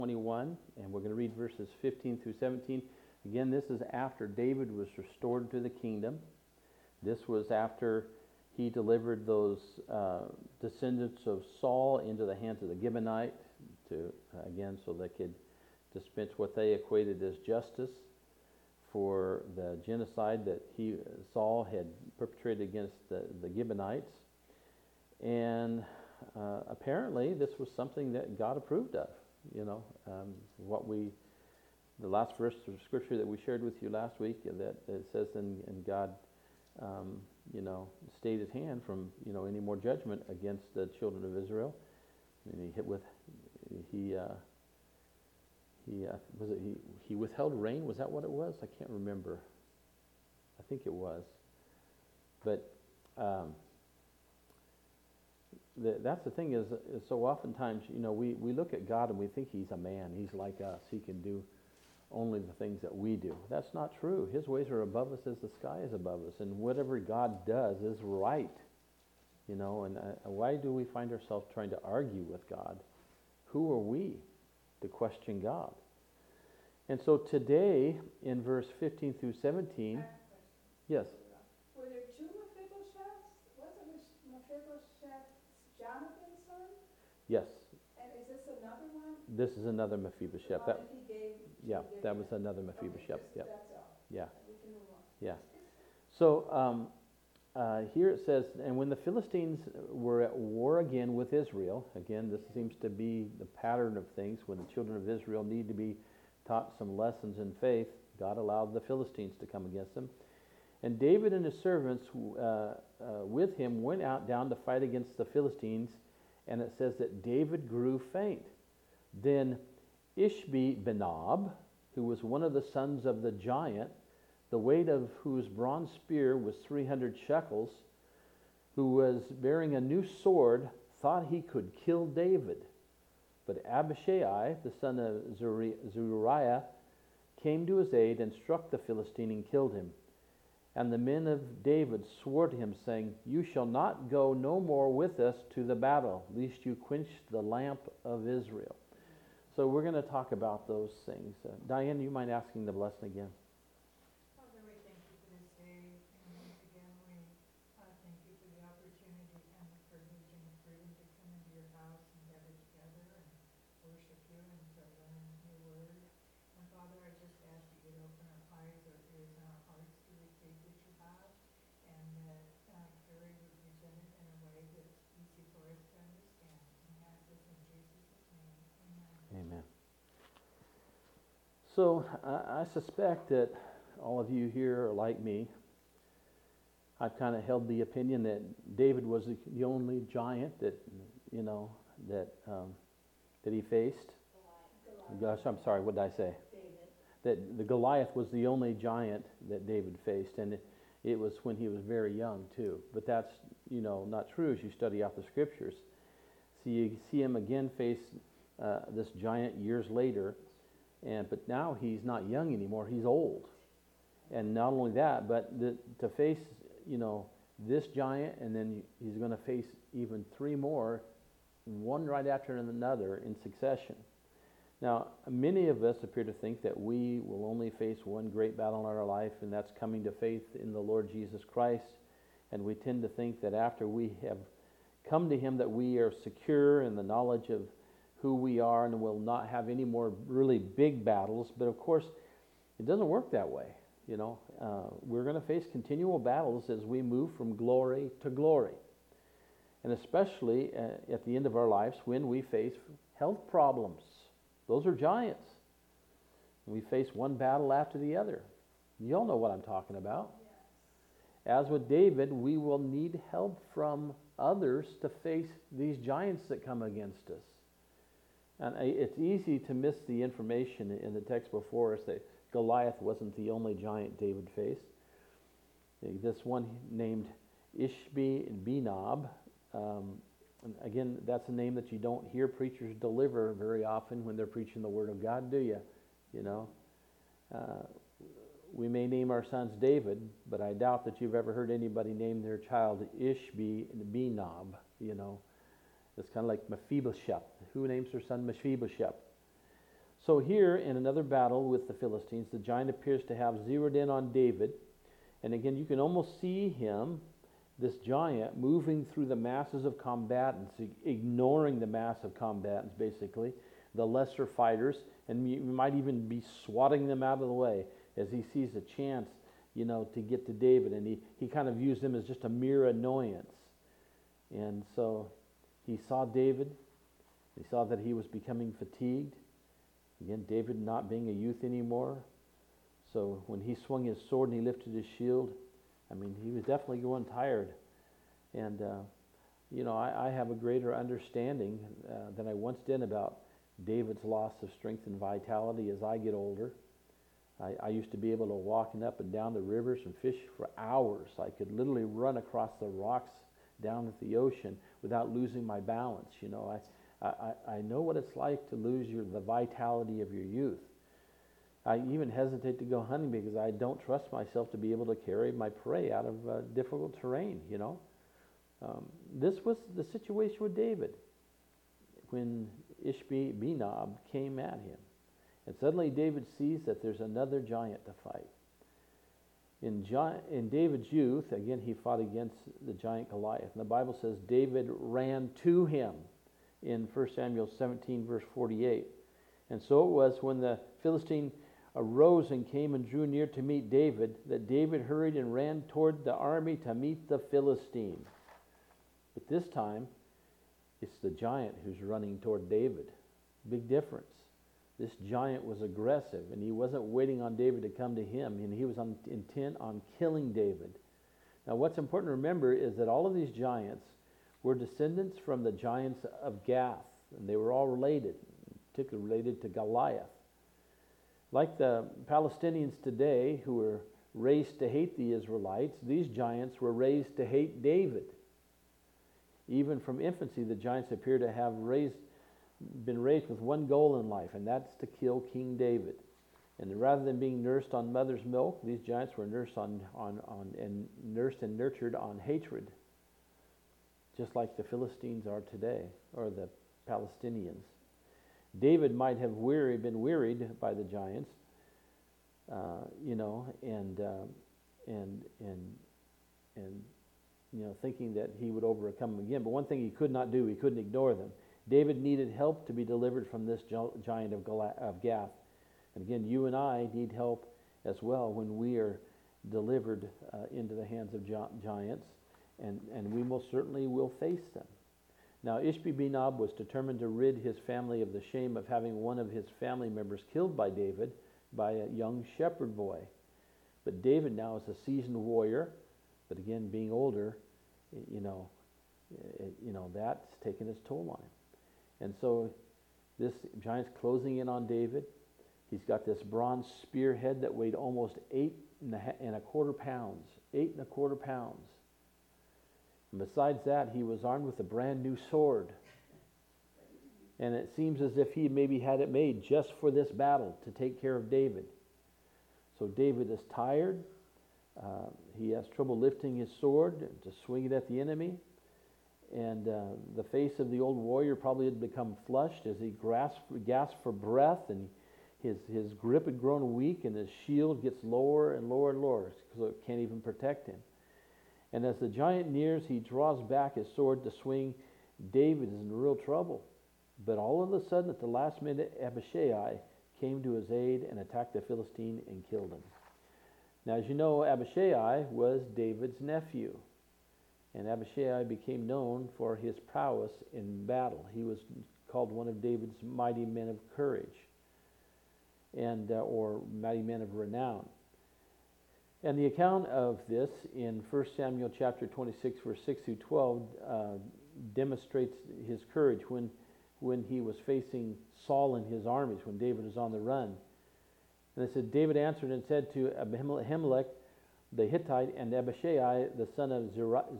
21, and we're going to read verses 15 through 17. Again, this is after David was restored to the kingdom. This was after he delivered those descendants of Saul into the hands of the Gibeonite, so they could dispense what they equated as justice for the genocide that Saul had perpetrated against the Gibeonites. And apparently this was something that God approved of. The last verse of scripture that we shared with you last week, that it says, and God, stayed his hand from, any more judgment against the children of Israel. And he withheld rain. Was that what it was? I can't remember. I think it was. But that's the thing is so oftentimes, we look at God and we think he's a man. He's like us. He can do only the things that we do. That's not true. His ways are above us as the sky is above us. And whatever God does is right. And why do we find ourselves trying to argue with God? Who are we to question God? And so today, in verse 15 through 17, yes? Were there two Mephibosheths? Wasn't Mephibosheth Jonathan's son? Yes. And is this another one? This is another Mephibosheth. That he gave. That was another Mephibosheth. Okay, that's all. Yeah. We can move on. Yeah. So here it says, and when the Philistines were at war again with Israel, again, this seems to be the pattern of things. When the children of Israel need to be taught some lessons in faith, God allowed the Philistines to come against them. And David and his servants with him went out down to fight against the Philistines, and it says that David grew faint. Then Ishbi-Benob, who was one of the sons of the giant, the weight of whose bronze spear was 300 shekels, who was bearing a new sword, thought he could kill David. But Abishai, the son of Zeruiah, came to his aid and struck the Philistine and killed him. And the men of David swore to him, saying, "You shall not go no more with us to the battle, lest you quench the lamp of Israel." So we're going to talk about those things. Diane, you mind asking the blessing again? Father, we thank you for this day, and once again we thank you for the opportunity and the privilege and the freedom to come into your house and gather together and worship you and to learn your word. And Father, I just ask that you would open our eyes, our ears, and our hearts to receive what you have, and that Carrie would present it in a way that's easy for us to understand. And I ask this in Jesus' name. Amen. Amen. So I suspect that all of you here are like me. I've kind of held the opinion that David was the only giant that he faced. Gosh, I'm sorry. What did I say? David. That the Goliath was the only giant that David faced, and it was when he was very young too. But that's not true as you study out the scriptures. So you see him again face this giant years later. But now he's not young anymore, he's old. And not only that, but to face, this giant, and then he's going to face even three more, one right after another in succession. Now, many of us appear to think that we will only face one great battle in our life, and that's coming to faith in the Lord Jesus Christ. And we tend to think that after we have come to him that we are secure in the knowledge of who we are and will not have any more really big battles. But of course, it doesn't work that way. We're going to face continual battles as we move from glory to glory. And especially at the end of our lives when we face health problems. Those are giants. We face one battle after the other. You all know what I'm talking about. Yes. As with David, we will need help from others to face these giants that come against us. And it's easy to miss the information in the text before us that Goliath wasn't the only giant David faced. This one named Ishbi-Benob, again, that's a name that you don't hear preachers deliver very often when they're preaching the Word of God, do you? We may name our sons David, but I doubt that you've ever heard anybody name their child Ishbi-Benob, It's kind of like Mephibosheth. Who names their son Mephibosheth? So here in another battle with the Philistines, the giant appears to have zeroed in on David. And again, you can almost see him, this giant, moving through the masses of combatants, ignoring the mass of combatants, basically, the lesser fighters, and you might even be swatting them out of the way as he sees a chance, to get to David. And he kind of views them as just a mere annoyance. And so he saw David. He saw that he was becoming fatigued. Again, David not being a youth anymore. So when he swung his sword and he lifted his shield, he was definitely going tired. And, I have a greater understanding than I once did about David's loss of strength and vitality as I get older. I used to be able to walk up and down the rivers and fish for hours. I could literally run across the rocks down at the ocean without losing my balance. I know what it's like to lose the vitality of your youth. I even hesitate to go hunting because I don't trust myself to be able to carry my prey out of difficult terrain, This was the situation with David when Ishbi-Benob came at him. And suddenly David sees that there's another giant to fight. In David's youth, again, he fought against the giant Goliath. And the Bible says David ran to him in 1 Samuel 17, verse 48. And so it was when the Philistine arose and came and drew near to meet David, that David hurried and ran toward the army to meet the Philistine. But this time, it's the giant who's running toward David. Big difference. This giant was aggressive, and he wasn't waiting on David to come to him, and he was intent on killing David. Now, what's important to remember is that all of these giants were descendants from the giants of Gath, and they were all related, particularly related to Goliath. Like the Palestinians today, who were raised to hate the Israelites, these giants were raised to hate David. Even from infancy, the giants appear to have been raised with one goal in life, and that's to kill King David. And rather than being nursed on mother's milk, these giants were nursed and nurtured on hatred, just like the Philistines are today, or the Palestinians. David might have been wearied by the giants, thinking that he would overcome them again. But one thing he could not do, he couldn't ignore them. David needed help to be delivered from this giant of Gath. And again, you and I need help as well when we are delivered into the hands of giants, and we most certainly will face them. Now, Ishbi-Benob was determined to rid his family of the shame of having one of his family members killed by David by a young shepherd boy. But David now is a seasoned warrior, but again, being older, that's taken its toll on him. And so this giant's closing in on David. He's got this bronze spearhead that weighed almost 8.25 pounds. 8.25 pounds. And besides that, he was armed with a brand new sword. And it seems as if he maybe had it made just for this battle to take care of David. So David is tired. He has trouble lifting his sword to swing it at the enemy. And the face of the old warrior probably had become flushed as he gasped for breath, and his grip had grown weak, and his shield gets lower and lower and lower, so it can't even protect him. And as the giant nears, he draws back his sword to swing. David is in real trouble. But all of a sudden, at the last minute, Abishai came to his aid and attacked the Philistine and killed him. Now, as you know, Abishai was David's nephew. And Abishai became known for his prowess in battle. He was called one of David's mighty men of courage, or mighty men of renown. And the account of this in 1 Samuel chapter 26, verse 6 through 12, demonstrates his courage when he was facing Saul and his armies, when David was on the run. And it said, David answered and said to Ahimelech the Hittite and Abishai the son of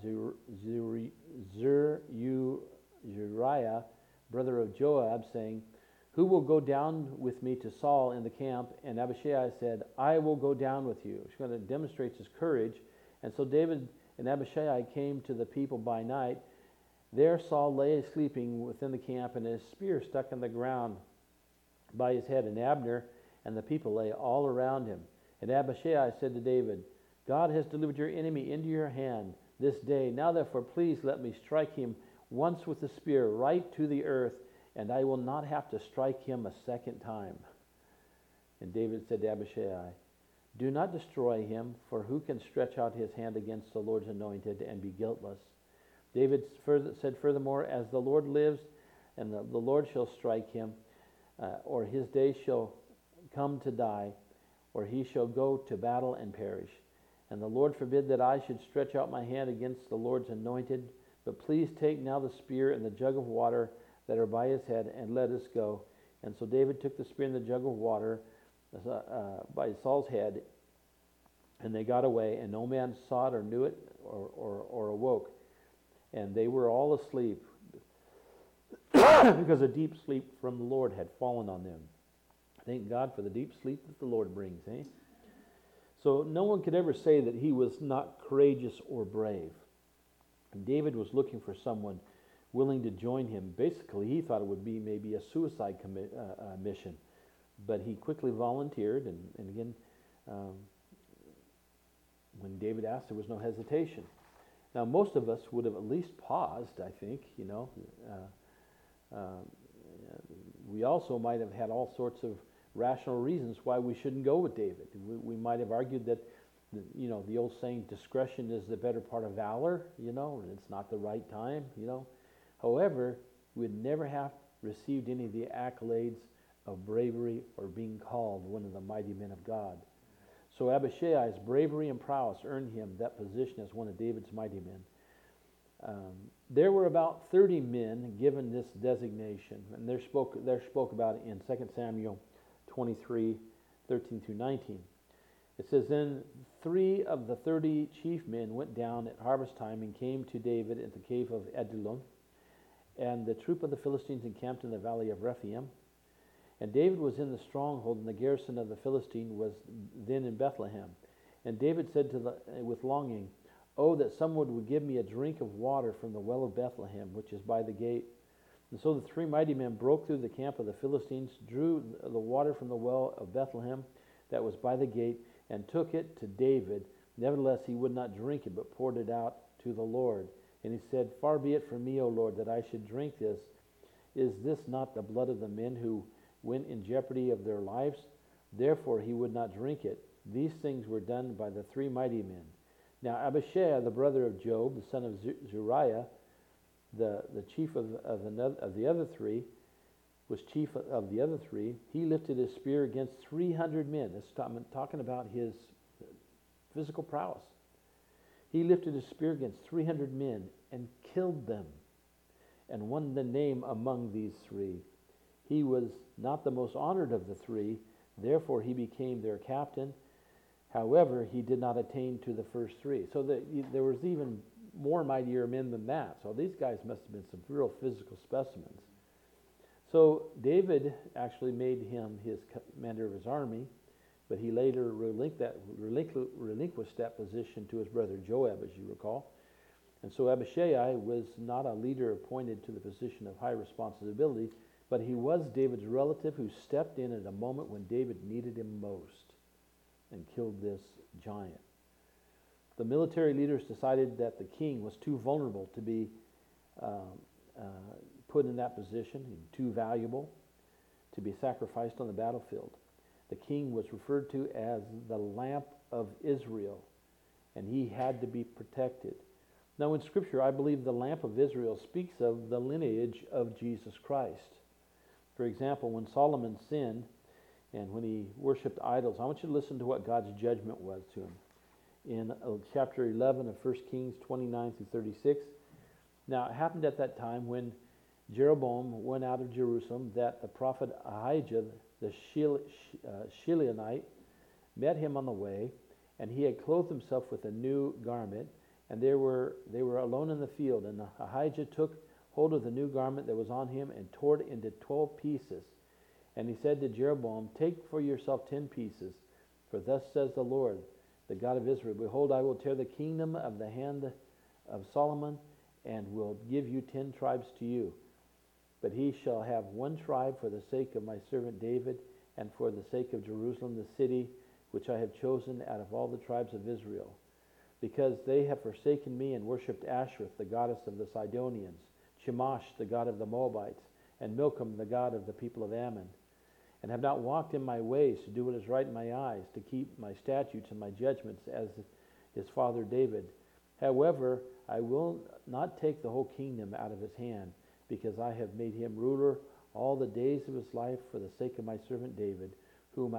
Zeruiah, brother of Joab, saying, who will go down with me to Saul in the camp? And Abishai said, I will go down with you. He's going to demonstrate his courage. And so David and Abishai came to the people by night. There Saul lay sleeping within the camp, and his spear stuck in the ground. by his head, and Abner and the people lay all around him. And Abishai said to David, God has delivered your enemy into your hand this day. Now therefore please let me strike him once with the spear right to the earth, and I will not have to strike him a second time. And David said to Abishai, do not destroy him, for who can stretch out his hand against the Lord's anointed and be guiltless? David said furthermore, as the Lord lives, and the Lord shall strike him, or his days shall come to die, or he shall go to battle and perish. And the Lord forbid that I should stretch out my hand against the Lord's anointed, but please take now the spear and the jug of water that are by his head, and let us go. And so David took the spear and the jug of water by Saul's head, and they got away, and no man saw it or knew it or awoke. And they were all asleep, because a deep sleep from the Lord had fallen on them. Thank God for the deep sleep that the Lord brings, eh? So no one could ever say that he was not courageous or brave. And David was looking for someone willing to join him. Basically, he thought it would be maybe a suicide mission. But he quickly volunteered, and again, when David asked, there was no hesitation. Now, most of us would have at least paused, I think, we also might have had all sorts of rational reasons why we shouldn't go with David. We might have argued that, the old saying, discretion is the better part of valor, it's not the right time, However, we'd never have received any of the accolades of bravery or being called one of the mighty men of God. So Abishai's bravery and prowess earned him that position as one of David's mighty men. There were about 30 men given this designation, and they're spoke about it in 2 Samuel 23, 13 through 19. It says, then 3 of the 30 chief men went down at harvest time and came to David at the cave of Adullam, and the troop of the Philistines encamped in the valley of Rephaim. And David was in the stronghold, and the garrison of the Philistine was then in Bethlehem. And David said with longing, oh, that someone would give me a drink of water from the well of Bethlehem, which is by the gate. And so the 3 mighty men broke through the camp of the Philistines, drew the water from the well of Bethlehem that was by the gate, and took it to David. Nevertheless, he would not drink it, but poured it out to the Lord. And he said, far be it from me, O Lord, that I should drink this. Is this not the blood of the men who went in jeopardy of their lives? Therefore he would not drink it. These things were done by the 3 mighty men. Now Abishai, the brother of Joab, the son of Zeruiah, the chief of the other 3, was chief of the other 3. He lifted his spear against 300 men. I'm talking about his physical prowess. He lifted his spear against 300 men and killed them, and won the name among these 3. He was not the most honored of the 3, therefore he became their captain. However, he did not attain to the first 3. So there was even more mightier men than that. So these guys must have been some real physical specimens. So David actually made him his commander of his army, but he later relinquished that position to his brother Joab, as you recall. And so Abishai was not a leader appointed to the position of high responsibility, but he was David's relative who stepped in at a moment when David needed him most and killed this giant. The military leaders decided that the king was too vulnerable to be put in that position, and too valuable to be sacrificed on the battlefield. The king was referred to as the lamp of Israel, and he had to be protected. Now in Scripture, I believe the lamp of Israel speaks of the lineage of Jesus Christ. For example, when Solomon sinned and when he worshipped idols, I want you to listen to what God's judgment was to him. In chapter 11 of 1 Kings 29 through 36. Now it happened at that time when Jeroboam went out of Jerusalem that the prophet Ahijah the Shilonite met him on the way, and he had clothed himself with a new garment, and they were alone in the field. And Ahijah took hold of the new garment that was on him and tore it into 12 pieces. And he said to Jeroboam, take for yourself 10 pieces, for thus says the Lord, the God of Israel, behold, I will tear the kingdom of the hand of Solomon, and will give you 10 tribes to you. but he shall have one tribe for the sake of my servant David, and for the sake of Jerusalem, the city which I have chosen out of all the tribes of Israel. Because they have forsaken me and worshipped Ashereth, the goddess of the Sidonians, Chemosh, the god of the Moabites, and Milcom, the god of the people of Ammon, and have not walked in my ways to do what is right in my eyes, to keep my statutes and my judgments as his father David. However, I will not take the whole kingdom out of his hand, because I have made him ruler all the days of his life for the sake of my servant David, whom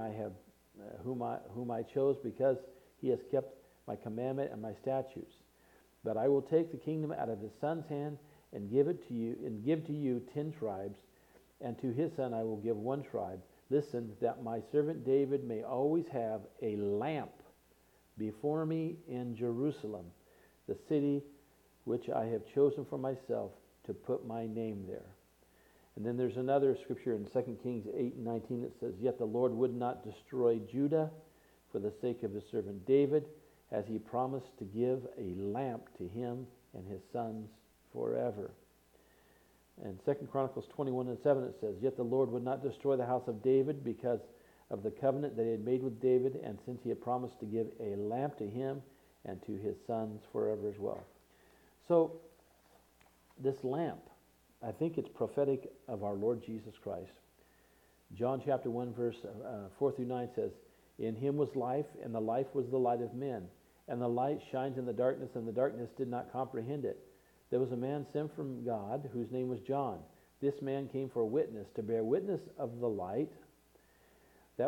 I chose, because he has kept my commandment and my statutes. But I will take the kingdom out of his son's hand and give to you 10 tribes, and to his son I will give one tribe. Listen, that my servant David may always have a lamp before me in Jerusalem, the city which I have chosen for myself to put my name there. And then there's another scripture in 2 Kings 8:19 that says, Yet the Lord would not destroy Judah for the sake of his servant David, as he promised to give a lamp to him and his sons forever. And 2 Chronicles 21:7 it says, Yet the Lord would not destroy the house of David because of the covenant that he had made with David, and since he had promised to give a lamp to him and to his sons forever as well. So, this lamp, I think it's prophetic of our Lord Jesus Christ. John chapter 1 verse 4 through 9 says, In him was life, and the life was the light of men. And the light shines in the darkness, and the darkness did not comprehend it. There was a man sent from God, whose name was John. This man came for a witness, to bear witness of the light, that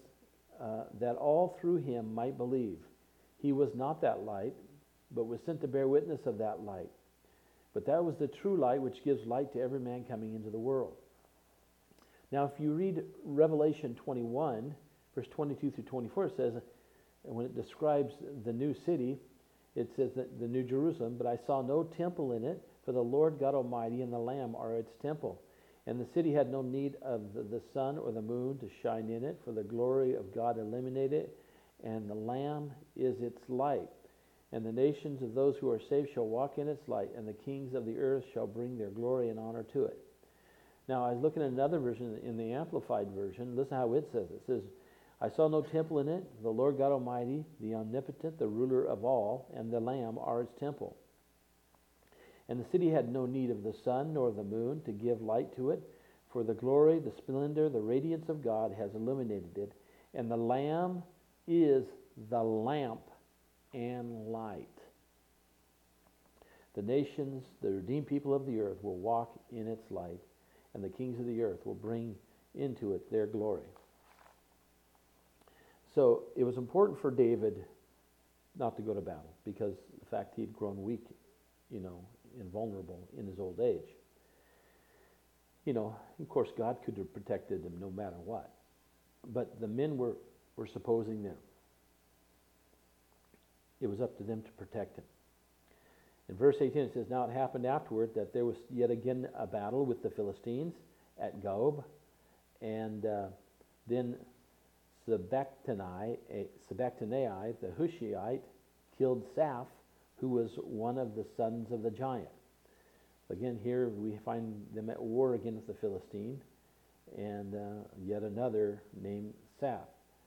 all through him might believe. He was not that light, but was sent to bear witness of that light. But that was the true light, which gives light to every man coming into the world. Now, if you read Revelation 21, verse 22 through 24, it says, when it describes the new city, it says that the New Jerusalem, but I saw no temple in it, for the Lord God Almighty and the Lamb are its temple. And the city had no need of the sun or the moon to shine in it, for the glory of God illuminated it, and the Lamb is its light. And the nations of those who are saved shall walk in its light, and the kings of the earth shall bring their glory and honor to it. Now, I was looking at another version, in the Amplified Version. Listen how it says. It says, I saw no temple in it. The Lord God Almighty, the omnipotent, the ruler of all, and the Lamb are its temple. And the city had no need of the sun nor the moon to give light to it, for the glory, the splendor, the radiance of God has illuminated it, and the Lamb is the lamp and light. The nations, the redeemed people of the earth, will walk in its light, and the kings of the earth will bring into it their glory. So it was important for David not to go to battle, because the fact he'd grown weak, and vulnerable in his old age. Of course, God could have protected him no matter what. But the men were supposing them. It was up to them to protect him. In verse 18 it says, Now it happened afterward that there was yet again a battle with the Philistines at Gob, and then Sabachthani, the Hushite, killed Saph, who was one of the sons of the giant. Again, here we find them at war against the Philistine, and yet another named Saph.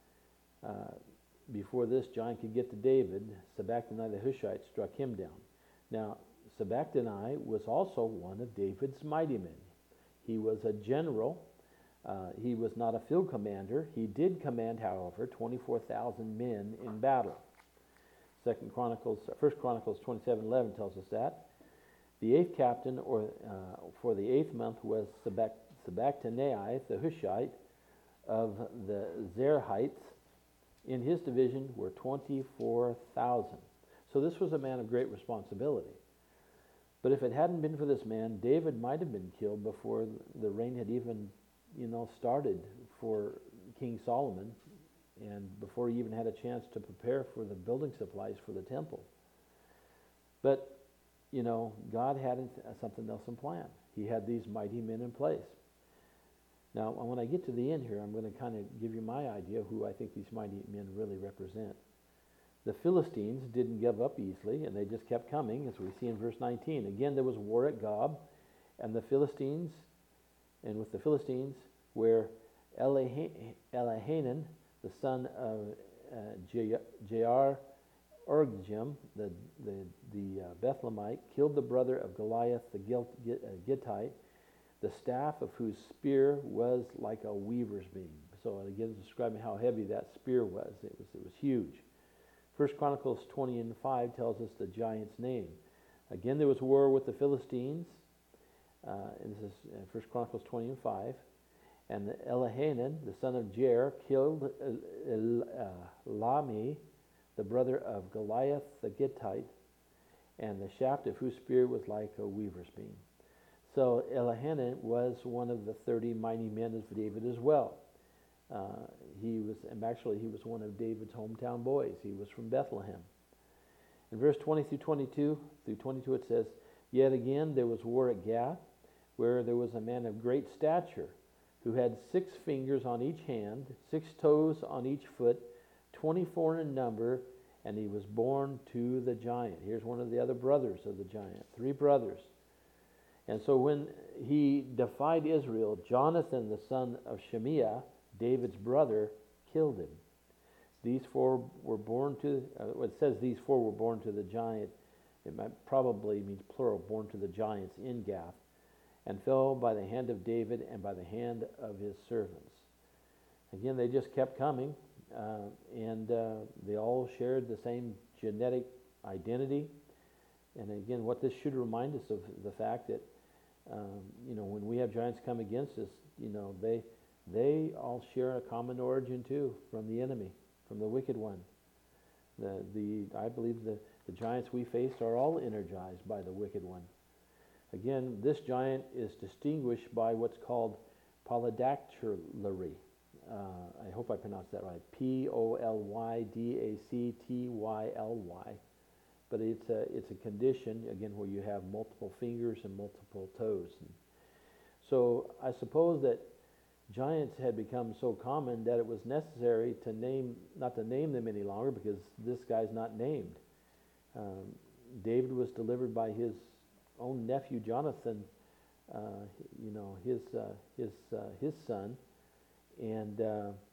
Before this giant could get to David, Sabachthani the Hushite struck him down. Now, Sabachthani was also one of David's mighty men. He was a general. He was not a field commander. He did command, however, 24,000 men in battle. 1 Chronicles 27:11 tells us that. The 8th captain, for the 8th month, was Sabachthani the Hushite of the Zerahites. In his division were 24,000. So this was a man of great responsibility. But if it hadn't been for this man, David might have been killed before the reign had even, started for King Solomon, and before he even had a chance to prepare for the building supplies for the temple. But, God had something else in plan. He had these mighty men in place. Now, when I get to the end here, I'm going to kind of give you my idea of who I think these mighty men really represent. The Philistines didn't give up easily, and they just kept coming, as we see in verse 19. Again, there was war at Gob, and the Philistines and with the Philistines, where Elihanan, the son of Jair Orgim, the Bethlehemite, killed the brother of Goliath the Gittite, the staff of whose spear was like a weaver's beam. So again, describing how heavy that spear was. It was huge. 1 Chronicles 20:5 tells us the giant's name. Again, there was war with the Philistines. And this is 1 Chronicles 20:5. And Elihanan, the son of Jair, killed Lami, the brother of Goliath the Gittite, and the shaft of whose spear was like a weaver's beam. So Elihanan was one of the 30 mighty men of David as well. He was one of David's hometown boys. He was from Bethlehem. In verse 20 through 22 it says, "Yet again there was war at Gath, where there was a man of great stature, who had 6 fingers on each hand, 6 toes on each foot, 24 in number, and he was born to the giant." Here's one of the other brothers of the giant, 3 brothers. And so when he defied Israel, Jonathan, the son of Shemiah, David's brother, killed him. These 4 were born to, it says these 4 were born to the giant. It probably means plural, born to the giants in Gath, and fell by the hand of David and by the hand of his servants. Again, they just kept coming, and they all shared the same genetic identity. And again, what this should remind us of the fact that, when we have giants come against us, they all share a common origin too, from the enemy, from the wicked one. I believe the giants we face are all energized by the wicked one. Again, this giant is distinguished by what's called polydactyly. I hope I pronounced that right. Polydactyly. But it's a condition, again, where you have multiple fingers and multiple toes. And so I suppose that giants had become so common that it was necessary not to name them any longer, because this guy's not named. David was delivered by his own nephew Jonathan, his son, and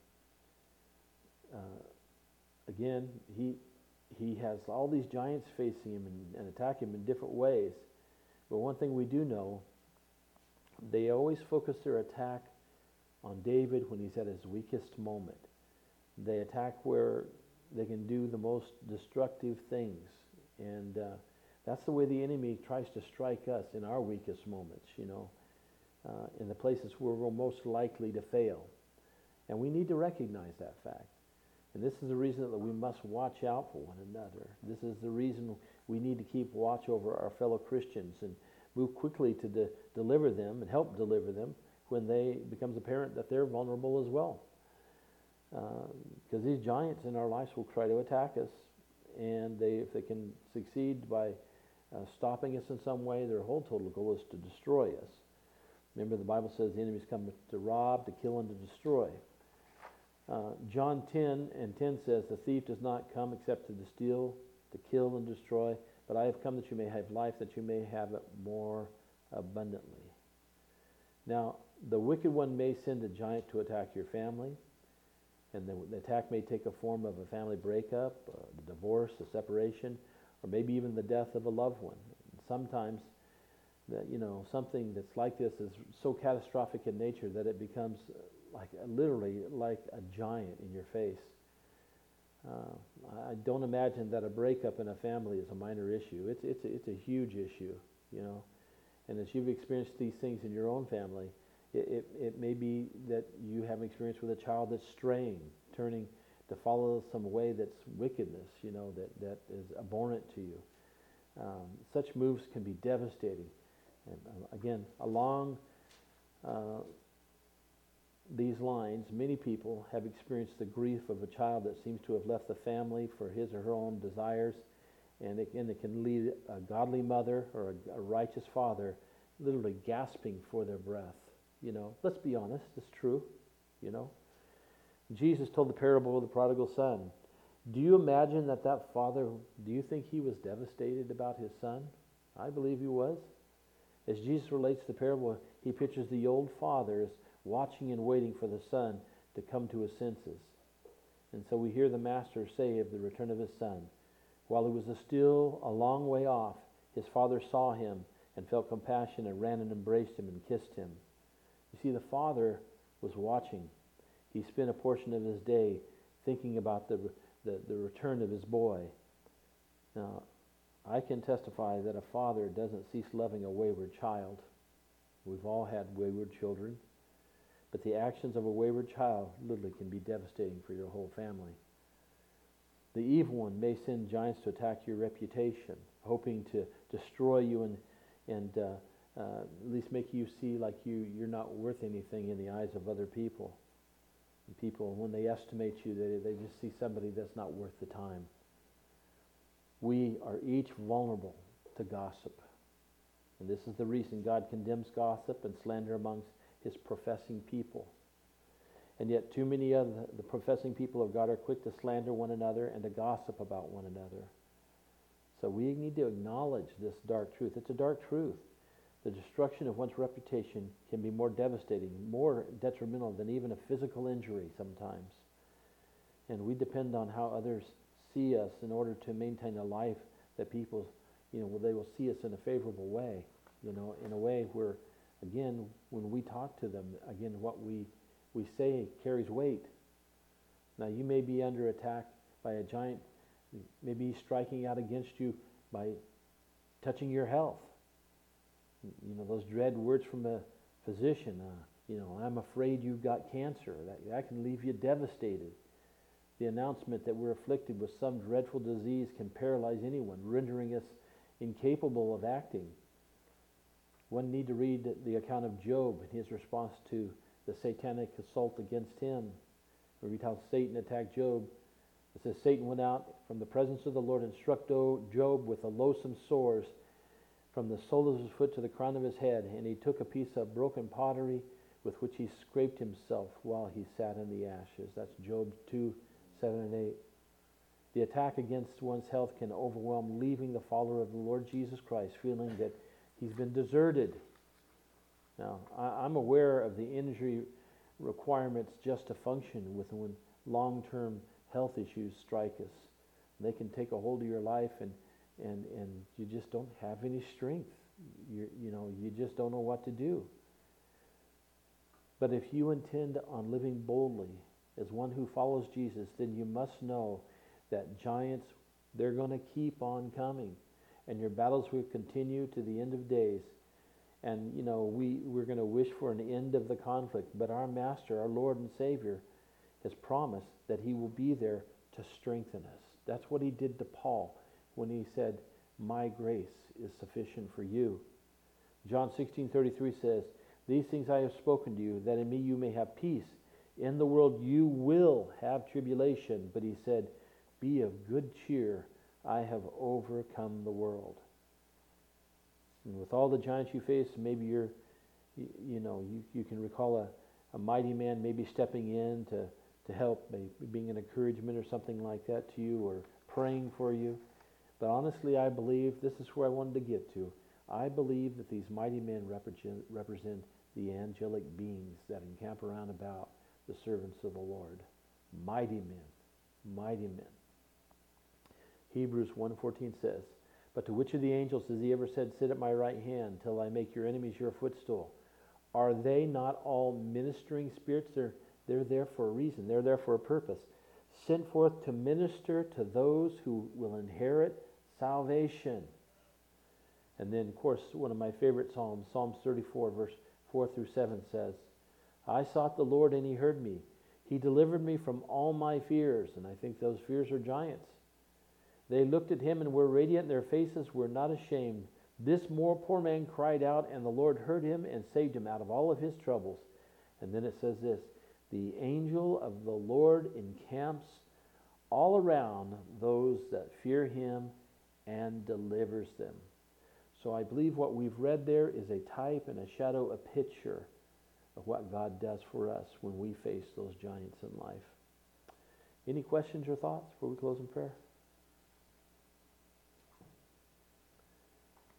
again he has all these giants facing him and attack him in different ways. But one thing we do know, they always focus their attack on David when he's at his weakest moment. They attack where they can do the most destructive things, and that's the way the enemy tries to strike us in our weakest moments, in the places where we're most likely to fail. And we need to recognize that fact. And this is the reason that we must watch out for one another. This is the reason we need to keep watch over our fellow Christians and move quickly to deliver them and help deliver them when they becomes apparent that they're vulnerable as well. Because these giants in our lives will try to attack us, and if they can succeed by stopping us in some way, their whole total goal is to destroy us. Remember, the Bible says the enemies come to rob, to kill, and to destroy. John 10:10 says, "The thief does not come except to steal, to kill, and destroy, but I have come that you may have life, that you may have it more abundantly." Now, the wicked one may send a giant to attack your family, and the attack may take a form of a family breakup, a divorce, a separation, or maybe even the death of a loved one. And sometimes, something that's like this is so catastrophic in nature that it becomes literally like a giant in your face. I don't imagine that a breakup in a family is a minor issue. It's a huge issue, And as you've experienced these things in your own family, it may be that you have experience with a child that's straying, turning to follow some way that's wickedness, that is abhorrent to you. Such moves can be devastating. And again, along these lines, many people have experienced the grief of a child that seems to have left the family for his or her own desires, and it can lead a godly mother or a righteous father literally gasping for their breath. Let's be honest, it's true. Jesus told the parable of the prodigal son. Do you imagine that father, do you think he was devastated about his son? I believe he was. As Jesus relates the parable, He pictures the old father as watching and waiting for the son to come to his senses. And so we hear the master say of the return of his son, while he was still a long way off, his father saw him and felt compassion and ran and embraced him and kissed him. You see, the father was watching. He spent a portion of his day thinking about the return of his boy. Now, I can testify that a father doesn't cease loving a wayward child. We've all had wayward children. But the actions of a wayward child literally can be devastating for your whole family. The evil one may send giants to attack your reputation, hoping to destroy you and at least make you see like you're not worth anything in the eyes of other people. And people, when they estimate you, they just see somebody that's not worth the time. We are each vulnerable to gossip. And this is the reason God condemns gossip and slander amongst his professing people. And yet too many of the professing people of God are quick to slander one another and to gossip about one another. So we need to acknowledge this dark truth. It's a dark truth. The destruction of one's reputation can be more devastating, more detrimental than even a physical injury sometimes. And we depend on how others see us in order to maintain a life that people, they will see us in a favorable way, in a way where, again, when we talk to them, again, what we say carries weight. Now, you may be under attack by a giant, maybe striking out against you by touching your health. Those dread words from a physician, I'm afraid you've got cancer. That can leave you devastated. The announcement that we're afflicted with some dreadful disease can paralyze anyone, rendering us incapable of acting. One need to read the account of Job and his response to the satanic assault against him. We read how Satan attacked Job. It says, Satan went out from the presence of the Lord and struck Job with a loathsome sores from the sole of his foot to the crown of his head, and he took a piece of broken pottery with which he scraped himself while he sat in the ashes. That's Job 2, 7 and 8. The attack against one's health can overwhelm, leaving the follower of the Lord Jesus Christ feeling that he's been deserted. Now, I'm aware of the injury requirements just to function when long-term health issues strike us. They can take a hold of your life and you just don't have any strength. You just don't know what to do. But if you intend on living boldly as one who follows Jesus, then you must know that giants, they're going to keep on coming. And your battles will continue to the end of days. And, we're going to wish for an end of the conflict. But our Master, our Lord and Savior, has promised that he will be there to strengthen us. That's what he did to Paul when he said, my grace is sufficient for you. John 16:33 says, these things I have spoken to you, that in me you may have peace. In the world you will have tribulation. But he said, be of good cheer. I have overcome the world. And with all the giants you face, maybe you can recall a mighty man maybe stepping in to help, maybe being an encouragement or something like that to you, or praying for you. But honestly, I believe, this is where I wanted to get to, I believe that these mighty men represent the angelic beings that encamp around about the servants of the Lord. Mighty men, mighty men. Hebrews 1:14 says, but to which of the angels has he ever said, sit at my right hand till I make your enemies your footstool? Are they not all ministering spirits? They're there for a reason. They're there for a purpose. Sent forth to minister to those who will inherit salvation. And then, of course, one of my favorite psalms, Psalms 34, verse 4 through 7 says, I sought the Lord and he heard me. He delivered me from all my fears. And I think those fears are giants. They looked at him and were radiant, and their faces were not ashamed. This poor man cried out, and the Lord heard him and saved him out of all of his troubles. And then it says this, the angel of the Lord encamps all around those that fear him and delivers them. So I believe what we've read there is a type and a shadow, a picture of what God does for us when we face those giants in life. Any questions or thoughts before we close in prayer?